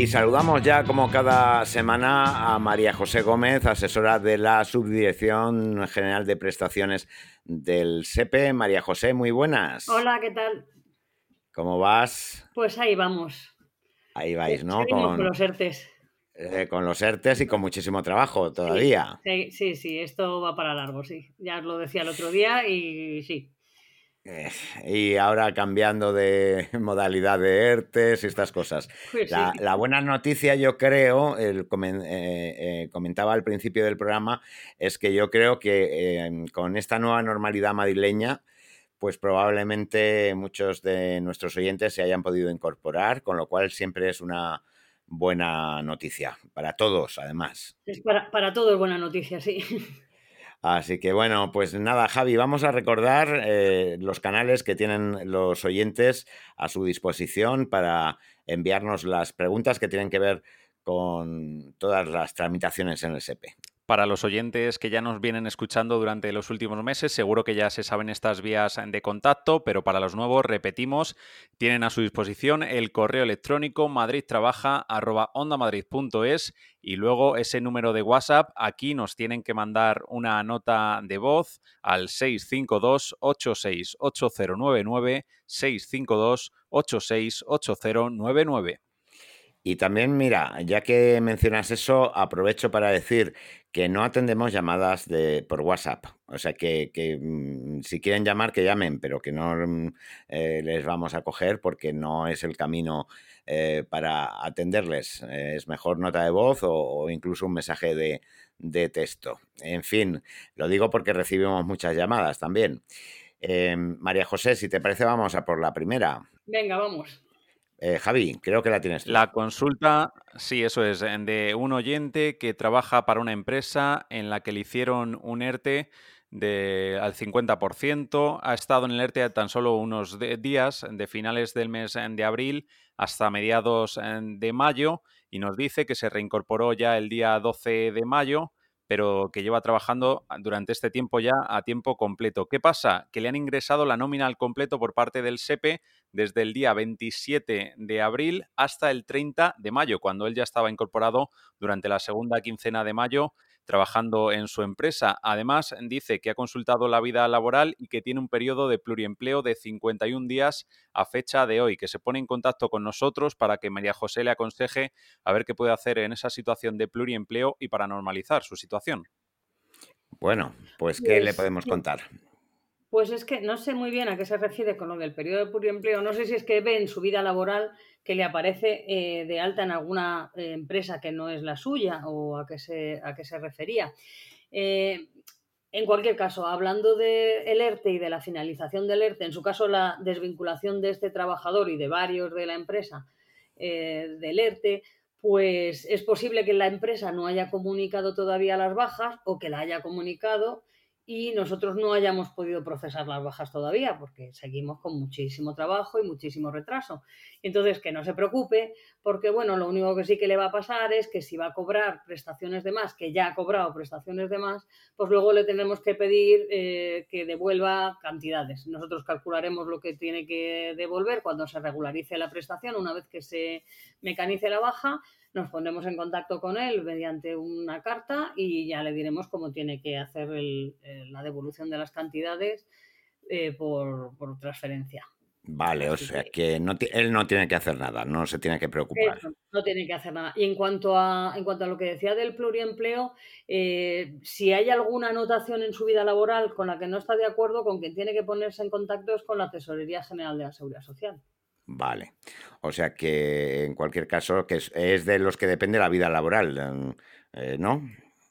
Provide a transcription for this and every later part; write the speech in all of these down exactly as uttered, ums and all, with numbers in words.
Y saludamos ya, como cada semana, a María José Gómez, asesora de la Subdirección General de Prestaciones del S E P E. María José, muy buenas. Hola, ¿qué tal? ¿Cómo vas? Pues ahí vamos. Ahí vais, ¿no? Seguimos con Con, los ERTES. eh, con los ERTES y con muchísimo trabajo Sí, todavía. sí, sí, sí, esto va para largo, sí. Ya os lo decía el otro día y sí. Eh, y ahora cambiando de modalidad de ERTES y estas cosas. Pues sí. La, la buena noticia, yo creo, el, comen, eh, eh, comentaba al principio del programa, es que yo creo que eh, con esta nueva normalidad madrileña, pues probablemente muchos de nuestros oyentes se hayan podido incorporar, con lo cual siempre es una buena noticia para todos, además. Es para, para todo es buena noticia, sí. Así que bueno, pues nada, Javi, vamos a recordar eh, los canales que tienen los oyentes a su disposición para enviarnos las preguntas que tienen que ver con todas las tramitaciones en el S E P E. Para los oyentes que ya nos vienen escuchando durante los últimos meses, seguro que ya se saben estas vías de contacto, pero para los nuevos, repetimos, tienen a su disposición el correo electrónico madridtrabaja arroba ondamadrid punto es y luego ese número de WhatsApp. Aquí nos tienen que mandar una nota de voz al seis cinco dos, ocho seis ocho cero nueve nueve, seis cinco dos, ocho seis ocho cero nueve nueve. Y también, mira, ya que mencionas eso, aprovecho para decir que no atendemos llamadas de, por WhatsApp. O sea, que, que mmm, si quieren llamar, que llamen, pero que no eh, les vamos a coger porque no es el camino eh, para atenderles. Eh, es mejor nota de voz o, o incluso un mensaje de, de texto. En fin, lo digo porque recibimos muchas llamadas también. Eh, María José, si te parece, vamos a por la primera. Venga, vamos. Eh, Javi, creo que la tienes tú. La consulta, sí, eso es, de un oyente que trabaja para una empresa en la que le hicieron un ERTE de, al cincuenta por ciento. Ha estado en el ERTE tan solo unos de, días, de finales del mes de abril hasta mediados de mayo, y nos dice que se reincorporó ya el día doce de mayo, pero que lleva trabajando durante este tiempo ya a tiempo completo. ¿Qué pasa? Que le han ingresado la nómina al completo por parte del S E P E desde el día veintisiete de abril hasta el treinta de mayo, cuando él ya estaba incorporado durante la segunda quincena de mayo trabajando en su empresa. Además, dice que ha consultado la vida laboral y que tiene un periodo de pluriempleo de cincuenta y un días a fecha de hoy, que se pone en contacto con nosotros para que María José le aconseje a ver qué puede hacer en esa situación de pluriempleo y para normalizar su situación. Bueno, pues ¿qué Pues, le podemos contar? Pues es que no sé muy bien a qué se refiere con lo del periodo de pluriempleo. No sé si es que ve en su vida laboral que le aparece eh, de alta en alguna eh, empresa que no es la suya o a qué se, a qué se refería. Eh, en cualquier caso, hablando del ERTE y de la finalización del ERTE, en su caso la desvinculación de este trabajador y de varios de la empresa eh, del ERTE, pues es posible que la empresa no haya comunicado todavía las bajas o que la haya comunicado y nosotros no hayamos podido procesar las bajas todavía porque seguimos con muchísimo trabajo y muchísimo retraso. Entonces, que no se preocupe porque, bueno, lo único que sí que le va a pasar es que si va a cobrar prestaciones de más, que ya ha cobrado prestaciones de más, pues luego le tendremos que pedir eh, que devuelva cantidades. Nosotros calcularemos lo que tiene que devolver cuando se regularice la prestación, una vez que se mecanice la baja. Nos pondremos en contacto con él mediante una carta y ya le diremos cómo tiene que hacer el, eh, la devolución de las cantidades eh, por, por transferencia. Vale, o Así sea que que no él no tiene que hacer nada, no se tiene que preocupar. eso, no tiene que hacer nada. Y en cuanto a, en cuanto a lo que decía del pluriempleo, eh, si hay alguna anotación en su vida laboral con la que no está de acuerdo, con quien tiene que ponerse en contacto es con la Tesorería General de la Seguridad Social. Vale, o sea que en cualquier caso que es, es de los que depende la vida laboral, eh, ¿no?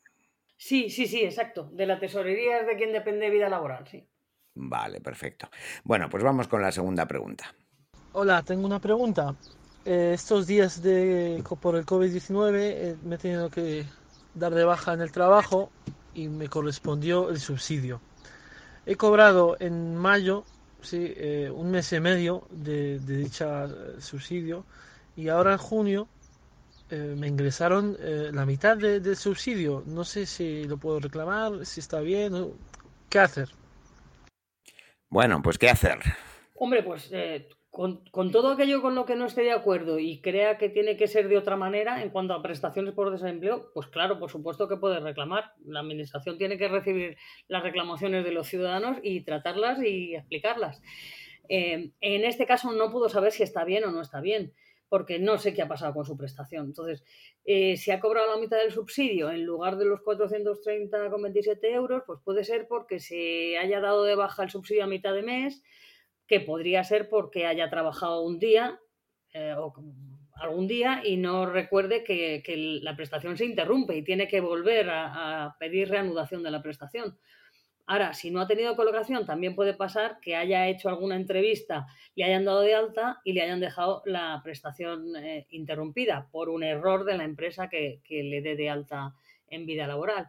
Sí, sí, sí, exacto. De la Tesorería es de quien depende vida laboral, sí. Vale, perfecto. Bueno, pues vamos con la segunda pregunta. Hola, tengo una pregunta. Eh, estos días de, por el COVID diecinueve eh, me he tenido que dar de baja en el trabajo y me correspondió el subsidio. He cobrado en mayo, sí, eh, un mes y medio de, de dicha eh, subsidio y ahora en junio eh, me ingresaron eh, la mitad de, del subsidio. No sé si lo puedo reclamar, si está bien, ¿qué hacer? Bueno, pues ¿qué hacer? Hombre, pues eh, con, con todo aquello con lo que no esté de acuerdo y crea que tiene que ser de otra manera en cuanto a prestaciones por desempleo, pues claro, por supuesto que puede reclamar. La administración tiene que recibir las reclamaciones de los ciudadanos y tratarlas y explicarlas. Eh, en este caso no puedo saber si está bien o no está bien, porque no sé qué ha pasado con su prestación. Entonces, eh, si ha cobrado la mitad del subsidio en lugar de los cuatrocientos treinta coma veintisiete euros, pues puede ser porque se haya dado de baja el subsidio a mitad de mes, que podría ser porque haya trabajado un día eh, o algún día y no recuerde que, que, la prestación se interrumpe y tiene que volver a, a pedir reanudación de la prestación. Ahora, si no ha tenido colocación, también puede pasar que haya hecho alguna entrevista, le hayan dado de alta y le hayan dejado la prestación eh, interrumpida por un error de la empresa que, que le dé de alta en vida laboral.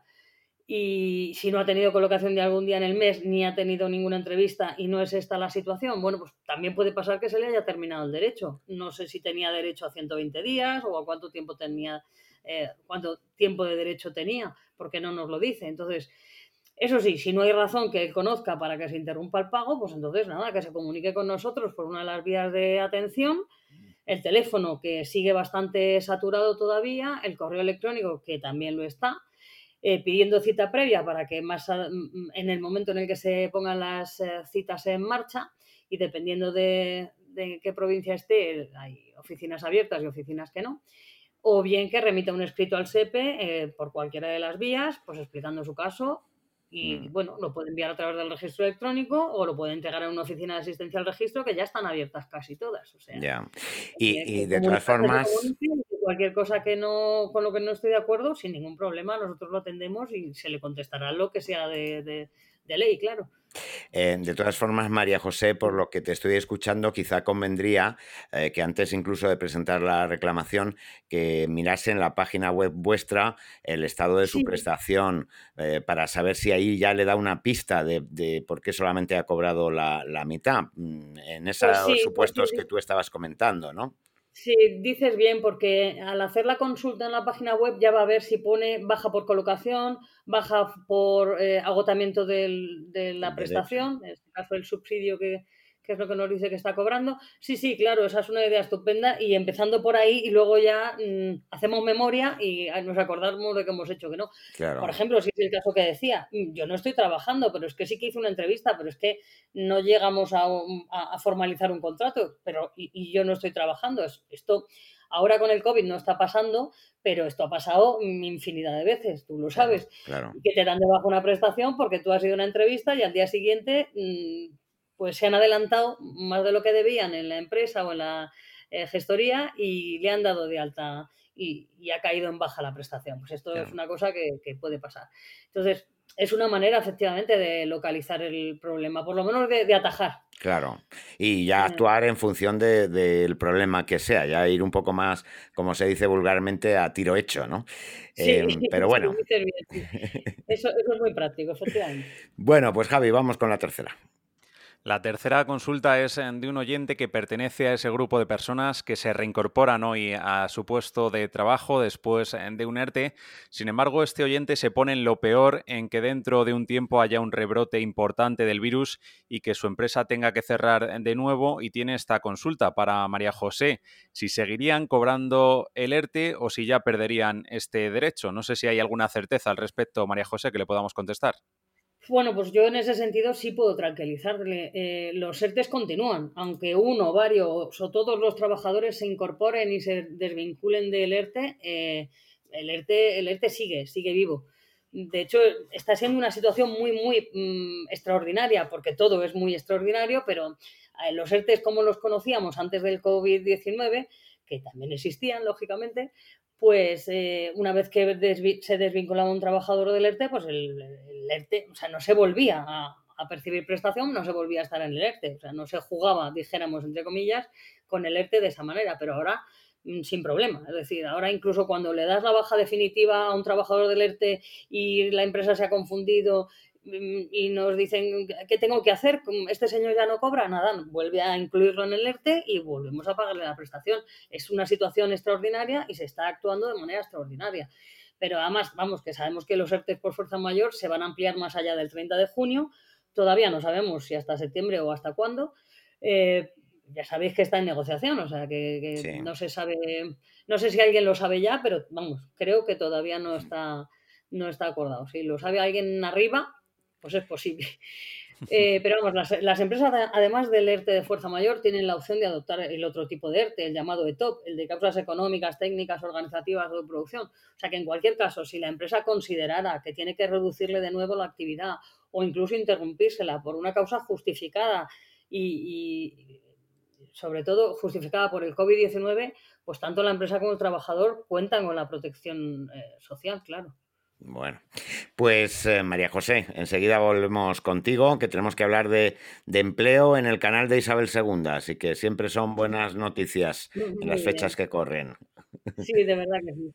Y si no ha tenido colocación de algún día en el mes, ni ha tenido ninguna entrevista y no es esta la situación, bueno, pues también puede pasar que se le haya terminado el derecho. No sé si tenía derecho a ciento veinte días o a cuánto tiempo tenía, eh, cuánto tiempo de derecho tenía, porque no nos lo dice. Entonces, eso sí, si no hay razón que él conozca para que se interrumpa el pago, pues entonces nada, que se comunique con nosotros por una de las vías de atención, el teléfono que sigue bastante saturado todavía, el correo electrónico que también lo está, eh, pidiendo cita previa para que más a, en el momento en el que se pongan las eh, citas en marcha y dependiendo de, de qué provincia esté, hay oficinas abiertas y oficinas que no. O bien que remita un escrito al S E P E eh, por cualquiera de las vías, pues explicando su caso y, mm. bueno, lo puede enviar a través del registro electrónico o lo puede entregar a una oficina de asistencia al registro que ya están abiertas casi todas. O sea, yeah. Y, eh, y de todas formas... Cualquier cosa que no, con lo que no estoy de acuerdo, sin ningún problema, nosotros lo atendemos y se le contestará lo que sea de, de, de ley, claro. Eh, de todas formas, María José, por lo que te estoy escuchando, quizá convendría eh, que antes incluso de presentar la reclamación, que mirase en la página web vuestra el estado de su sí. prestación eh, para saber si ahí ya le da una pista de, de por qué solamente ha cobrado la, la mitad, en esos pues sí, supuestos pues sí. que tú estabas comentando, ¿no? Sí, dices bien, porque al hacer la consulta en la página web ya va a ver si pone baja por colocación, baja por eh, agotamiento del, de la el prestación, derecho. En este caso el subsidio que, que es lo que nos dice que está cobrando. Sí, sí, claro, esa es una idea estupenda y empezando por ahí y luego ya mmm, hacemos memoria y nos acordamos de que hemos hecho que no. Claro. Por ejemplo, si es el caso que decía, yo no estoy trabajando, pero es que sí que hice una entrevista, pero es que no llegamos a, a, a formalizar un contrato, pero y, y yo no estoy trabajando. Esto ahora con el COVID no está pasando, pero esto ha pasado infinidad de veces, tú lo sabes. Claro, claro. Que te dan debajo una prestación porque tú has ido a una entrevista y al día siguiente mmm, pues se han adelantado más de lo que debían en la empresa o en la eh, gestoría y le han dado de alta y, y ha caído en baja la prestación. Pues esto claro. es una cosa que, que puede pasar. Entonces, es una manera, efectivamente, de localizar el problema, por lo menos de, de atajar. Claro, y ya actuar en función de, del problema que sea, ya ir un poco más, como se dice vulgarmente, a tiro hecho, ¿no? Sí, eh, pero bueno. Sí, bien, sí. Eso, eso es muy práctico, efectivamente. Bueno, pues Javi, vamos con la tercera. La tercera consulta es de un oyente que pertenece a ese grupo de personas que se reincorporan hoy a su puesto de trabajo después de un ERTE. Sin embargo, este oyente se pone en lo peor en que dentro de un tiempo haya un rebrote importante del virus y que su empresa tenga que cerrar de nuevo y tiene esta consulta para María José. Si seguirían cobrando el ERTE o si ya perderían este derecho. No sé si hay alguna certeza al respecto, María José, que le podamos contestar. Bueno, pues yo en ese sentido sí puedo tranquilizarle. Eh, los ERTEs continúan, aunque uno, varios o todos los trabajadores se incorporen y se desvinculen del ERTE, eh, el ERTE, el ERTE sigue, sigue vivo. De hecho, está siendo una situación muy, muy mmm, extraordinaria, porque todo es muy extraordinario, pero eh, los ERTEs como los conocíamos antes del COVID diecinueve, que también existían, lógicamente, pues eh, una vez que desvi- se desvinculaba un trabajador del ERTE, pues el, el ERTE, o sea, no se volvía a, a percibir prestación, no se volvía a estar en el ERTE, o sea, no se jugaba, dijéramos, entre comillas, con el ERTE de esa manera, pero ahora mmm, sin problema. Es decir, ahora incluso cuando le das la baja definitiva a un trabajador del ERTE y la empresa se ha confundido y nos dicen, ¿qué tengo que hacer? Este señor ya no cobra nada, vuelve a incluirlo en el ERTE y volvemos a pagarle la prestación. Es una situación extraordinaria y se está actuando de manera extraordinaria. Pero además, vamos, que sabemos que los ERTE por fuerza mayor se van a ampliar más allá del treinta de junio, todavía no sabemos si hasta septiembre o hasta cuándo, eh, ya sabéis que está en negociación, o sea, que, que Sí. no se sabe, no sé si alguien lo sabe ya, pero vamos, creo que todavía no está, no está acordado. Si lo sabe alguien arriba, pues es posible. Eh, pero vamos, las, las empresas, además del ERTE de fuerza mayor, tienen la opción de adoptar el otro tipo de ERTE, el llamado E T O P, el de causas económicas, técnicas, organizativas o de producción. O sea que en cualquier caso, si la empresa considerara que tiene que reducirle de nuevo la actividad o incluso interrumpírsela por una causa justificada y, y sobre todo justificada por el COVID diecinueve, pues tanto la empresa como el trabajador cuentan con la protección eh, social, claro. Bueno, pues eh, María José, enseguida volvemos contigo, que tenemos que hablar de, de empleo en el canal de Isabel segunda, así que siempre son buenas noticias en Muy las bien. fechas que corren. Sí, de verdad que sí.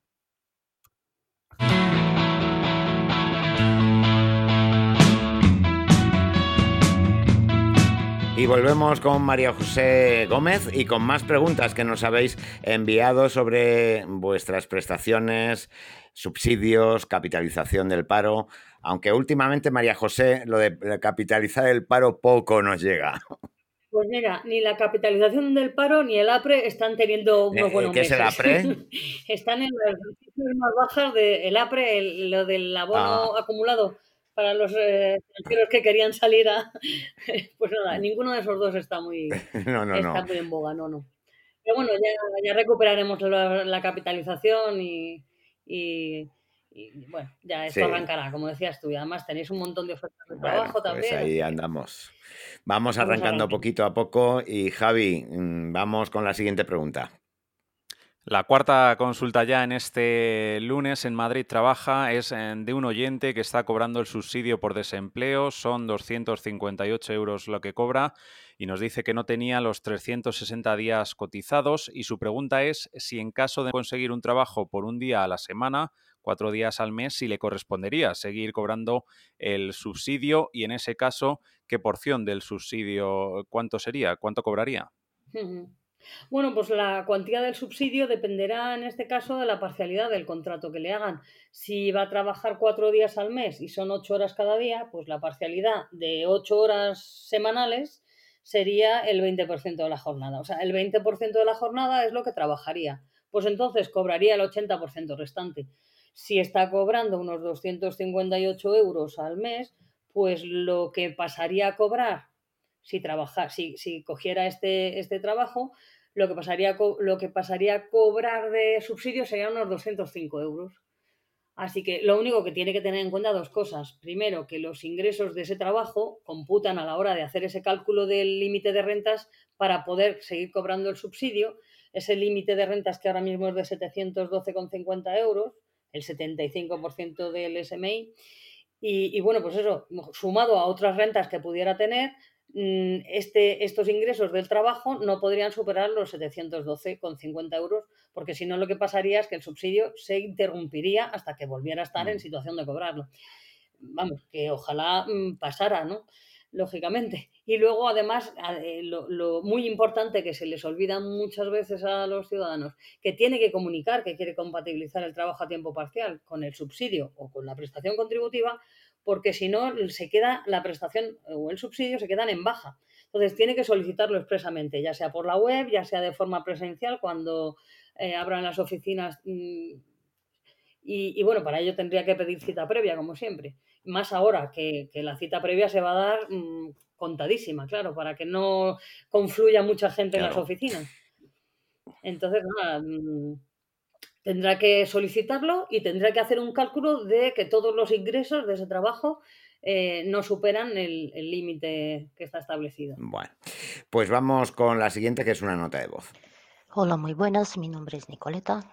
Y volvemos con María José Gómez y con más preguntas que nos habéis enviado sobre vuestras prestaciones, subsidios, capitalización del paro, aunque últimamente, María José, lo de capitalizar el paro poco nos llega. Pues mira, ni la capitalización del paro ni el APRE están teniendo unos Eh, buenos ¿Qué es el meses. APRE? Están en las cifras más bajas del APRE, el, lo del abono Ah. acumulado para los eh, extranjeros que querían salir a... Pues nada, ninguno de esos dos está muy, No, no, está no. muy en boga, no, no. Pero bueno, ya, ya recuperaremos la, la capitalización y, y, y, bueno, ya esto Sí. arrancará, como decías tú, y además tenéis un montón de ofertas de Bueno, trabajo pues también. ahí así que andamos. Vamos vamos arrancando arrancando. poquito a poco y Javi, mm, vamos con la siguiente pregunta. La cuarta consulta ya en este lunes en Madrid Trabaja es eh, de un oyente que está cobrando el subsidio por desempleo. Son doscientos cincuenta y ocho euros lo que cobra y nos dice que no tenía los trescientos sesenta días cotizados y su pregunta es si en caso de conseguir un trabajo por un día a la semana, cuatro días al mes, si le correspondería seguir cobrando el subsidio y en ese caso, ¿qué porción del subsidio, cuánto sería, cuánto cobraría? Ujú. Bueno, pues la cuantía del subsidio dependerá en este caso de la parcialidad del contrato que le hagan. Si va a trabajar cuatro días al mes y son ocho horas cada día, pues la parcialidad de ocho horas semanales sería el veinte por ciento de la jornada. O sea, el veinte por ciento de la jornada es lo que trabajaría. Pues entonces cobraría el ochenta por ciento restante. Si está cobrando unos doscientos cincuenta y ocho euros al mes, pues lo que pasaría a cobrar si trabaja, si, si cogiera este, este trabajo, lo que, pasaría, lo que pasaría a cobrar de subsidio serían unos doscientos cinco euros. Así que lo único que tiene que tener en cuenta dos cosas. Primero, que los ingresos de ese trabajo computan a la hora de hacer ese cálculo del límite de rentas para poder seguir cobrando el subsidio. Ese límite de rentas que ahora mismo es de setecientos doce coma cincuenta euros, el setenta y cinco por ciento del S M I. Y, y bueno, pues eso, sumado a otras rentas que pudiera tener, este, estos ingresos del trabajo no podrían superar los setecientos doce coma cincuenta euros, porque si no lo que pasaría es que el subsidio se interrumpiría hasta que volviera a estar en situación de cobrarlo. Vamos, que ojalá mmm, pasara, ¿no? Lógicamente. Y luego, además, lo, lo muy importante que se les olvida muchas veces a los ciudadanos, que tiene que comunicar que quiere compatibilizar el trabajo a tiempo parcial con el subsidio o con la prestación contributiva, porque si no se queda la prestación o el subsidio se quedan en baja. Entonces tiene que solicitarlo expresamente, ya sea por la web, ya sea de forma presencial cuando eh, abran las oficinas. Mmm, y, y bueno, para ello tendría que pedir cita previa, como siempre. Más ahora que, que la cita previa se va a dar mmm, contadísima, claro, para que no confluya mucha gente claro. en las oficinas. Entonces, nada, mmm, tendrá que solicitarlo y tendrá que hacer un cálculo de que todos los ingresos de ese trabajo eh, no superan el límite que está establecido. Bueno, pues vamos con la siguiente, que es una nota de voz. Hola, muy buenas. Mi nombre es Nicoleta.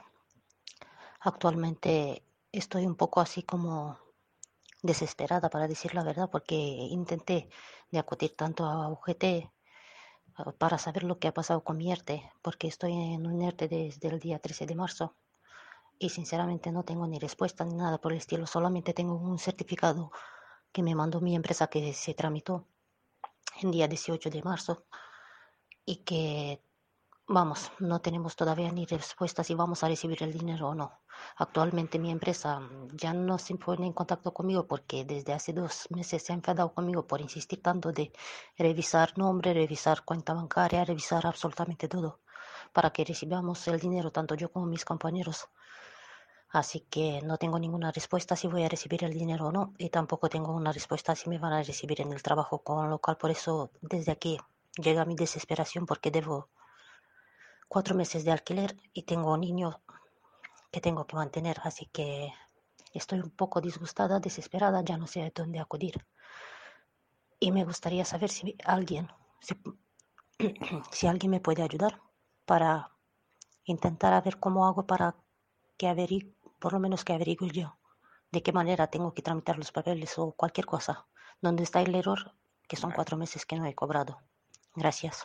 Actualmente estoy un poco así como desesperada, para decir la verdad, porque intenté de acudir tanto a U G T para saber lo que ha pasado con mi ERTE, porque estoy en un ERTE desde el día trece de marzo y sinceramente no tengo ni respuesta ni nada por el estilo, solamente tengo un certificado que me mandó mi empresa que se tramitó el día dieciocho de marzo y que Vamos, no tenemos todavía ni respuesta si vamos a recibir el dinero o no. Actualmente mi empresa mm, ya no se pone en contacto conmigo porque desde hace dos meses se ha enfadado conmigo por insistir tanto de revisar nombre, revisar cuenta bancaria, revisar absolutamente todo para que recibamos el dinero, tanto yo como mis compañeros. Así que no tengo ninguna respuesta si voy a recibir el dinero o no, y tampoco tengo una respuesta si me van a recibir en el trabajo, con lo cual por eso desde aquí llega mi desesperación porque debo cuatro meses de alquiler y tengo un niño que tengo que mantener, así que estoy un poco disgustada, desesperada, ya no sé a dónde acudir. Y me gustaría saber si alguien, si, si alguien me puede ayudar para intentar a ver cómo hago para que averigue, por lo menos que averigüe yo de qué manera tengo que tramitar los papeles o cualquier cosa. ¿Dónde está el error? Que son Vale. cuatro meses que no he cobrado. Gracias.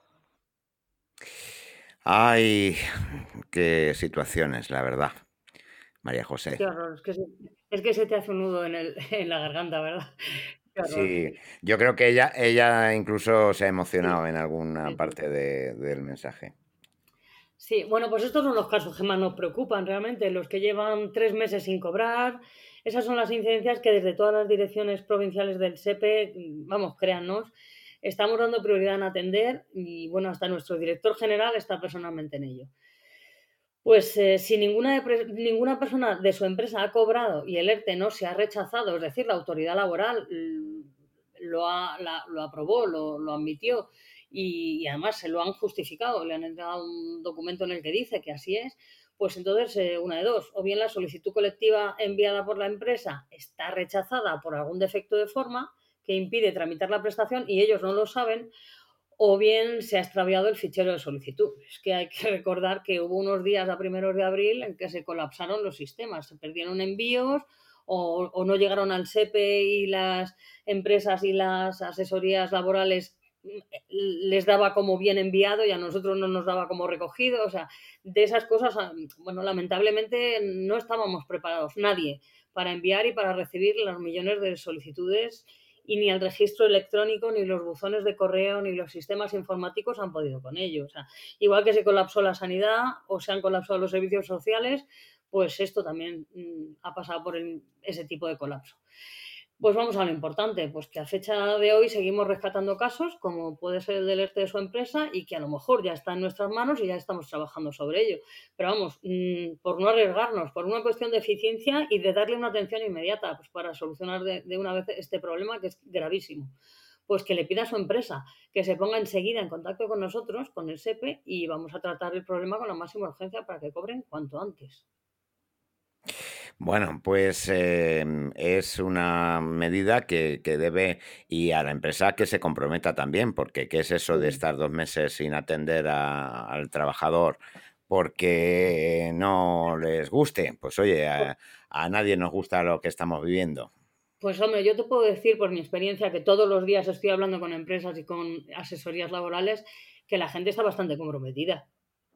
Ay, qué situaciones, la verdad, María Qué José. horror, es que se, es que se te hace un nudo en, el, en la garganta, ¿verdad? Qué horror. Sí, yo creo que ella, ella incluso se ha Sí, emocionado en alguna sí, sí. parte de- del mensaje. Sí, bueno, pues estos son los casos que más nos preocupan realmente, los que llevan tres meses sin cobrar. Esas son las incidencias que desde todas las direcciones provinciales del S E P E, mm, vamos, créannos, estamos dando prioridad en atender y, bueno, hasta nuestro director general está personalmente en ello. Pues eh, si ninguna, ninguna persona de su empresa ha cobrado y el ERTE no se ha rechazado, es decir, la autoridad laboral mm, lo, ha, la, lo aprobó, lo, lo admitió y, y, además se lo han justificado, le han entregado un documento en el que dice que así es, pues entonces eh, una de dos, o bien la solicitud colectiva enviada por la empresa está rechazada por algún defecto de forma que impide tramitar la prestación y ellos no lo saben, o bien se ha extraviado el fichero de solicitud. Es que hay que recordar que hubo unos días a primeros de abril en que se colapsaron los sistemas, se perdieron envíos o, o no llegaron al S E P E y las empresas y las asesorías laborales les daba como bien enviado y a nosotros no nos daba como recogido. O sea, de esas cosas, bueno, lamentablemente no estábamos preparados, nadie, para enviar y para recibir los millones de solicitudes y ni el registro electrónico, ni los buzones de correo, ni los sistemas informáticos han podido con ello. O sea, igual que se colapsó la sanidad o se han colapsado los servicios sociales, pues esto también mmm, ha pasado por el, ese tipo de colapso. Pues vamos a lo importante, pues que a fecha de hoy seguimos rescatando casos, como puede ser el del ERTE de su empresa, y que a lo mejor ya está en nuestras manos y ya estamos trabajando sobre ello. Pero vamos, mmm, por no arriesgarnos, por una cuestión de eficiencia y de darle una atención inmediata, pues para solucionar de, de una vez este problema que es gravísimo. Pues que le pida a su empresa que se ponga enseguida en contacto con nosotros, con el S E P E, y vamos a tratar el problema con la máxima urgencia para que cobren cuanto antes. Bueno, pues eh, es una medida que, que debe, y a la empresa que se comprometa también, porque ¿qué es eso de Sí. estar dos meses sin atender a- al trabajador porque no les guste? Pues oye, a, a nadie nos gusta lo que estamos viviendo. Pues hombre, yo te puedo decir por mi experiencia que todos los días estoy hablando con empresas y con asesorías laborales que la gente está bastante comprometida.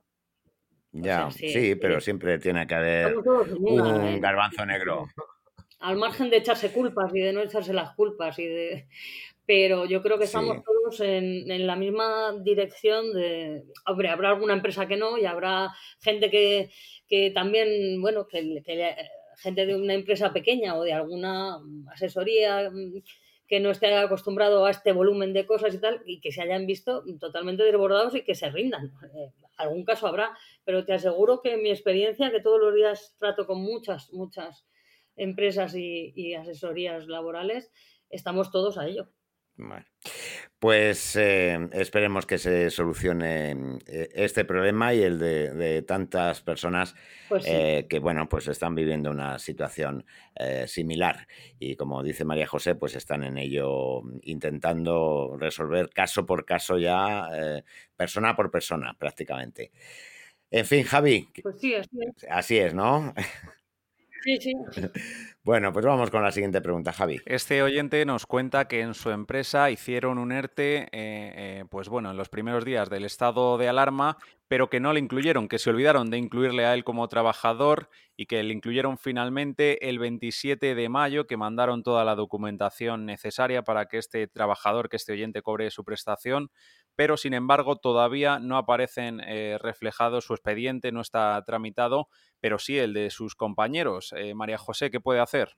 O sea, Ya, sí, sí, pero sí, siempre tiene que haber estamos todos en una, un ¿eh? garbanzo negro. Al margen de echarse culpas y de no echarse las culpas y de... Pero yo creo que estamos Sí, todos en, en la misma dirección de... Hombre, habrá alguna empresa que no y habrá gente que, que también, bueno, que, que gente de una empresa pequeña o de alguna asesoría que no esté acostumbrado a este volumen de cosas y tal, y que se hayan visto totalmente desbordados y que se rindan. Eh, algún caso habrá, pero te aseguro que en mi experiencia, que todos los días trato con muchas, muchas empresas y, y asesorías laborales, estamos todos a ello. bueno. Pues eh, esperemos que se solucione eh, este problema y el de, de tantas personas Pues sí. eh, que, bueno, pues están viviendo una situación eh, similar. Y como dice María José, pues están en ello intentando resolver caso por caso ya, eh, persona por persona, prácticamente. En fin, Javi, Pues sí, así es. así es, ¿no? Sí, sí. Bueno, pues vamos con la siguiente pregunta, Javi. Este oyente nos cuenta que en su empresa hicieron un ERTE, eh, eh, pues bueno, en los primeros días del estado de alarma, pero que no le incluyeron, que se olvidaron de incluirle a él como trabajador y que le incluyeron finalmente el veintisiete de mayo, que mandaron toda la documentación necesaria para que este trabajador, que este oyente cobre su prestación, pero sin embargo todavía no aparecen eh, reflejados, su expediente no está tramitado, pero sí el de sus compañeros. Eh, María José, ¿qué puede hacer?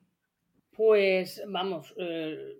Pues vamos, eh,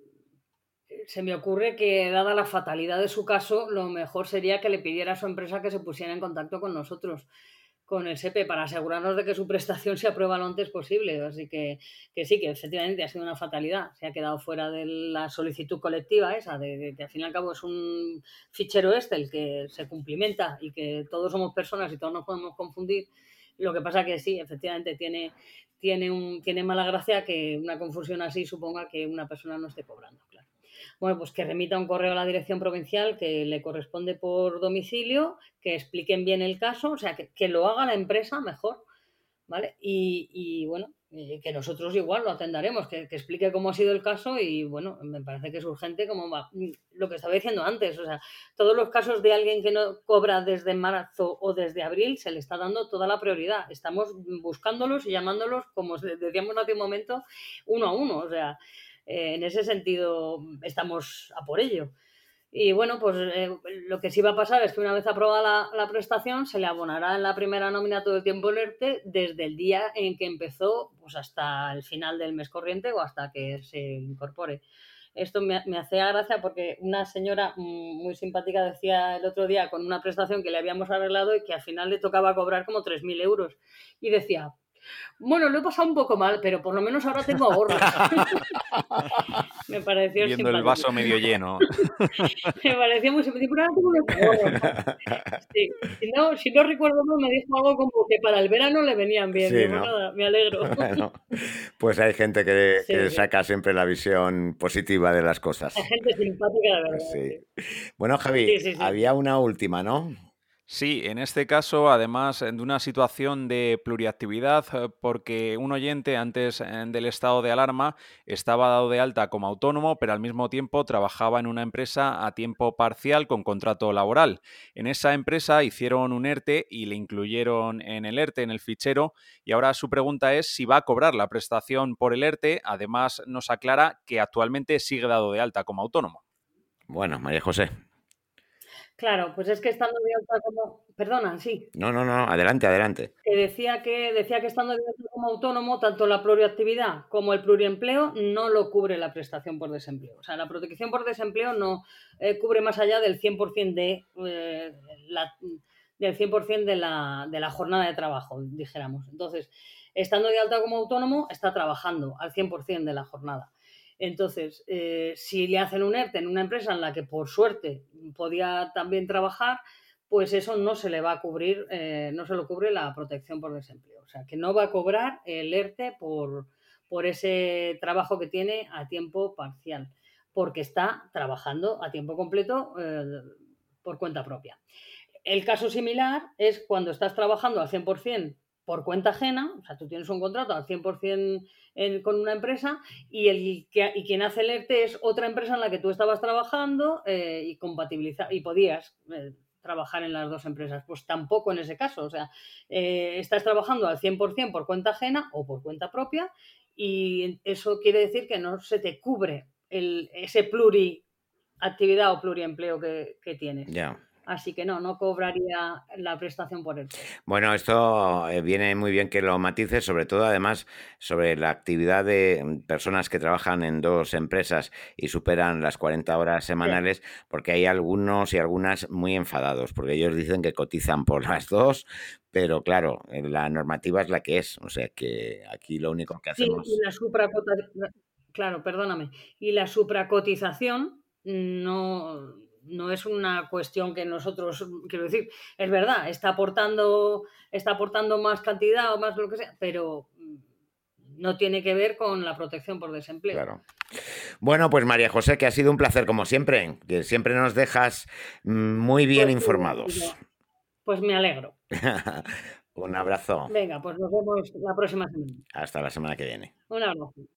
se me ocurre que dada la fatalidad de su caso, lo mejor sería que le pidiera a su empresa que se pusiera en contacto con nosotros, con el SEPE, para asegurarnos de que su prestación se aprueba lo antes posible. Así que, que sí, que efectivamente ha sido una fatalidad. Se ha quedado fuera de la solicitud colectiva esa, de, de que al fin y al cabo es un fichero Excel que se cumplimenta y que todos somos personas y todos nos podemos confundir. Lo que pasa que sí, efectivamente tiene, tiene, un, tiene mala gracia que una confusión así suponga que una persona no esté cobrando, claro. Bueno, pues que remita un correo a la dirección provincial que le corresponde por domicilio, que expliquen bien el caso, o sea, que, que lo haga la empresa mejor, ¿vale? Y, y bueno, eh, que nosotros igual lo atenderemos, que, que explique cómo ha sido el caso y bueno, me parece que es urgente como va, lo que estaba diciendo antes, o sea, todos los casos de alguien que no cobra desde marzo o desde abril se le está dando toda la prioridad, estamos buscándolos y llamándolos, como decíamos hace un momento, uno a uno, o sea, eh, en ese sentido estamos a por ello. Y bueno, pues eh, lo que sí va a pasar es que una vez aprobada la, la prestación, se le abonará en la primera nómina todo el tiempo el ERTE desde el día en que empezó, pues hasta el final del mes corriente o hasta que se incorpore. Esto me, me hacía gracia porque una señora muy simpática decía el otro día con una prestación que le habíamos arreglado y que al final le tocaba cobrar como tres mil euros. Y decía, bueno, lo he pasado un poco mal, pero por lo menos ahora tengo ahorros. Me pareció Viendo simpático. el vaso medio lleno. Me pareció muy simpático. Sí. Si, no, si no recuerdo mal, me dijo algo como que para el verano le venían bien. Sí, Digo, ¿no? nada, me alegro. Bueno, pues hay gente que, Sí, que sí. saca siempre la visión positiva de las cosas. Hay gente simpática, de verdad. Sí. Sí. Bueno, Javi, Sí, sí, sí. había una última, ¿no? Sí, en este caso, además de una situación de pluriactividad, eh, porque un oyente antes eh, del estado de alarma estaba dado de alta como autónomo, pero al mismo tiempo trabajaba en una empresa a tiempo parcial con contrato laboral. En esa empresa hicieron un ERTE y le incluyeron en el ERTE, en el fichero, y ahora su pregunta es si va a cobrar la prestación por el ERTE. Además, nos aclara que actualmente sigue dado de alta como autónomo. Bueno, María José. Claro, pues es que estando de alta como... Perdona, sí. No, no, no, adelante, adelante. Que decía que decía que estando de alta como autónomo, tanto la pluriactividad como el pluriempleo no lo cubre la prestación por desempleo. O sea, la protección por desempleo no eh, cubre más allá del cien por ciento de, eh, la, del cien por ciento de la, de la jornada de trabajo, dijéramos. Entonces, estando de alta como autónomo, está trabajando al cien por ciento de la jornada. Entonces, eh, si le hacen un ERTE en una empresa en la que por suerte podía también trabajar, pues eso no se le va a cubrir, eh, no se lo cubre la protección por desempleo. O sea, que no va a cobrar el ERTE por, por ese trabajo que tiene a tiempo parcial, porque está trabajando a tiempo completo eh, por cuenta propia. El caso similar es cuando estás trabajando al cien por ciento por cuenta ajena, o sea, tú tienes un contrato al cien por ciento en, con una empresa y, el, que, y quien hace el ERTE es otra empresa en la que tú estabas trabajando eh, y compatibilizar y podías eh, trabajar en las dos empresas. Pues tampoco en ese caso, o sea, eh, estás trabajando al cien por ciento por cuenta ajena o por cuenta propia y eso quiere decir que no se te cubre el, ese pluriactividad o pluriempleo que, que tienes. Ya. Así que no, no cobraría la prestación por ERTE. Bueno, esto eh, viene muy bien que lo matices, sobre todo además sobre la actividad de personas que trabajan en dos empresas y superan las cuarenta horas semanales, sí. Porque hay algunos y algunas muy enfadados, porque ellos dicen que cotizan por las dos, pero claro, la normativa es la que es, o sea que aquí lo único que hacemos... Sí, y la supracotización, claro, perdóname, y la supracotización no... no es una cuestión que nosotros, quiero decir, es verdad, está aportando, está aportando más cantidad o más lo que sea, pero no tiene que ver con la protección por desempleo. Claro. Bueno, pues María José, que ha sido un placer como siempre, que siempre nos dejas muy bien pues, informados. Pues me alegro. Un abrazo. Venga, pues nos vemos la próxima semana. Hasta la semana que viene. Un abrazo.